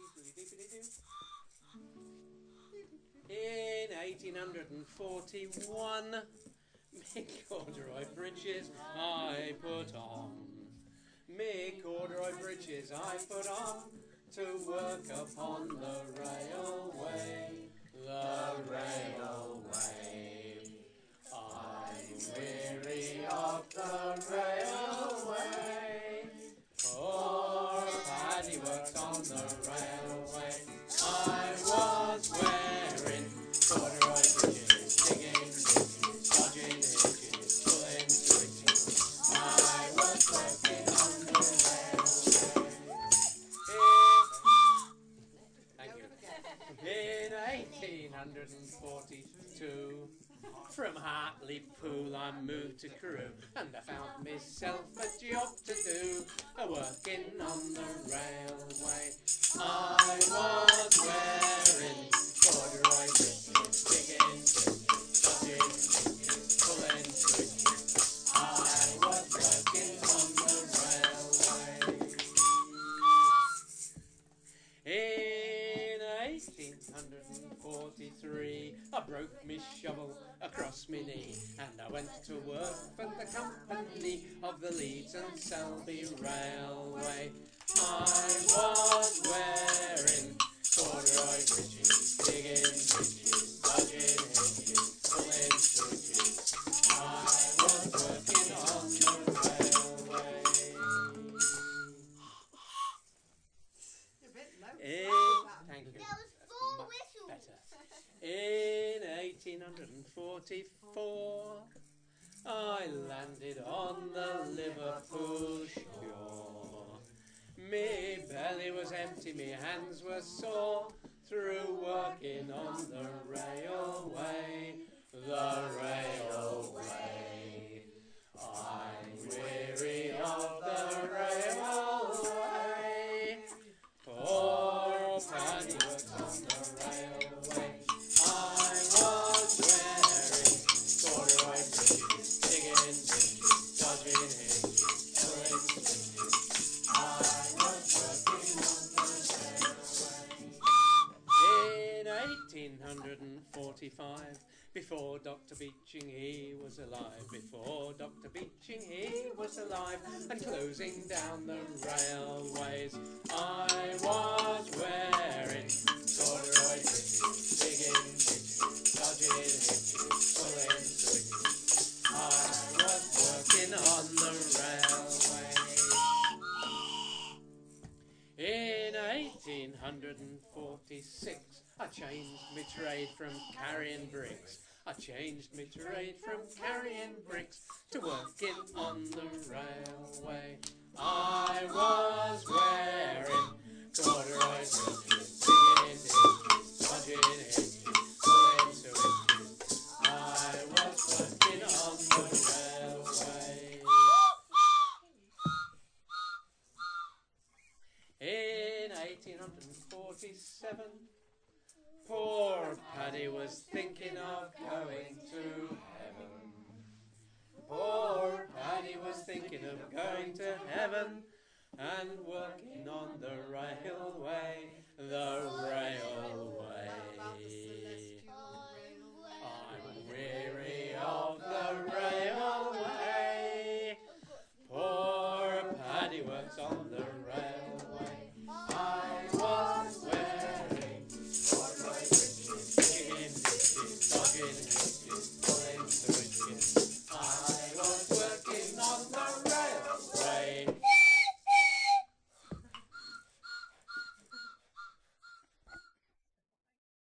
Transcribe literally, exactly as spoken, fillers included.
In eighteen forty-one, me corduroy breeches I put on. Me corduroy breeches I put on to work upon the railway, the railway. I'm weary of the railway. Poor Paddy works on the railway. I was wearing corduroy breeches, digging ditches, dodging hitches, pulling switches. I was working on the railway. Thank you. In eighteen forty-two, from Hartlepool I moved to Crewe, and I found myself a job to do, a working on the railway. I was wearing corduroy breeches, digging ditches, dodging hitches, pulling switches. I was working on the railway. In eighteen forty-three, I broke me shovel across me knee, and I went to work for the company of the Leeds and Selby Railway. I was wearing corduroy breeches, digging ditches, dodging hitches, pulling switches. I was working on the railway. In, thank you. There was four Much whistles. better. In eighteen forty-four, I landed on the Liverpool shore. Me belly was empty, me hands were sore, through working on the railway, the railway. I'm weary of the railway. Poor Paddy works on the railway. I was wearing corduroy breeches, digging ditches, dodging hitches, pulling switches. I was working on the railway. In eighteen forty-five, before Doctor Beeching he was alive, before Doctor Beeching he was alive, and closing down the railways, I was wearing corduroy breeches, digging ditches, dodging hitches, pulling switches. I was working on the railway. In eighteen forty-six, I changed my trade from carrying bricks. I changed my trade from carrying bricks to working on the railway. I was wearing corduroy breeches, digging ditches, dodging hitches, pulling switches. I was working on the railway. In eighteen forty-seven, poor Paddy was thinking of going to heaven. Poor Paddy was thinking of going to heaven and working on the railway, the railway. I'm weary of the railway.